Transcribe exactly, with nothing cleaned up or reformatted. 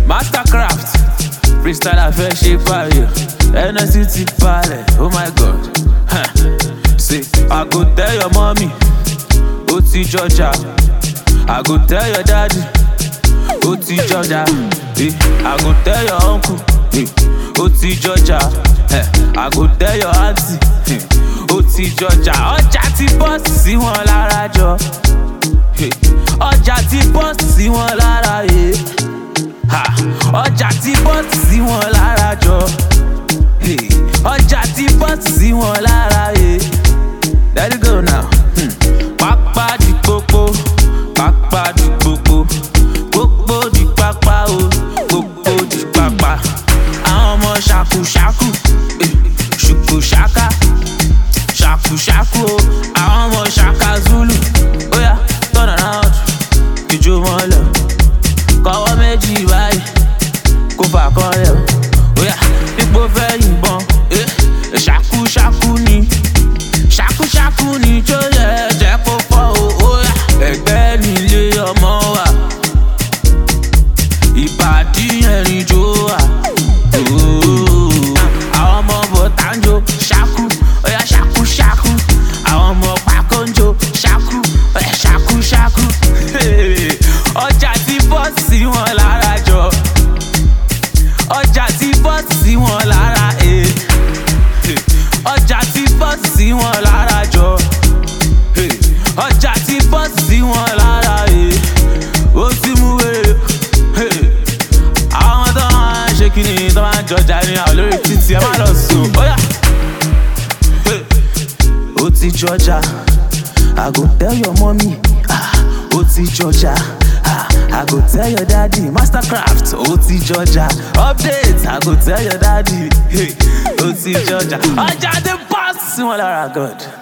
Mastercraft, freestyle affair ṣe fire. N S C ti balẹ̀, oh my god. Huh. Say, I go tell your mommy, ó ti jọjà. I go tell your daddy, ó ti jọjà. Eh, I go tell your uncle, eh, ó ti jọjà. Eh, I go tell your auntie, eh, ó ti jọjà. Ọjà ti bọ́ọ̀sì sí wọn lára jọ. Eh, ọjà ti bọ́ọ̀sì sí wọn lára yẹ. Ha, ọjà ti bọ́ọ̀sì sí wọn lára jọ. Eh, ọjà ti bọ́ọ̀sì sí wọn lára yẹ. Let it go now. Hmm. Pápá di pópó, pápá di pópó, pópó di pápá o, pópó di pápá. Àwọn ọmọ ṣàkúṣàkú, eh, ṣùkú ṣàká, ṣàkúṣàkú o. Àwọn ọmọ ṣàká Zulu, ó yá turn around, ìjó mọ́lẹ̀ o. Kọ́wọ́ méjì báyìí, kó fà kan lẹ̀ o. Ó yá pípò fẹ́ yìnbọn, eh, ṣàkúṣàkú ni. Ṣàkúṣàkú ni tó yẹ jẹ́ kó fọ́ o, ó yá. Ẹgbẹ́ nílé ọmọ wa, ìbàdí ẹ̀rín jó wa. Àwọn ọmọ bọ̀tá ń jó ṣàkú, ó yá ṣàkúṣàkú. Àwọn ọmọ pàkó ń jó ṣàkú, ó yá ṣàkúṣàkú. Ọjà ti bọ́ọ̀sì sí wọn lára jọ. Ọjà ti bọ́ọ̀sì sí wọn lára ẹ̀. Ọjà ti bọ́ọ̀sì sí wọn lára jọ. Ọjà ti bọ́ọ̀sì sí wọn lára ẹ̀. Ó ti mú wèrè. Àwọn tó máa ń ṣe kíni tó máa ń jọjà ní àwọn lórí títì ẹ má lọ sùn. Ó ti jọjà. I go tell your mommy. Ah, ó ti jọjà. Ah, I go tell your daddy. Mastercraft, ó ti jọjà. Update, I go tell your daddy. Hey, ó ti jọjà. Ọjà ti bọ́ọ̀sì sí wọn lára God.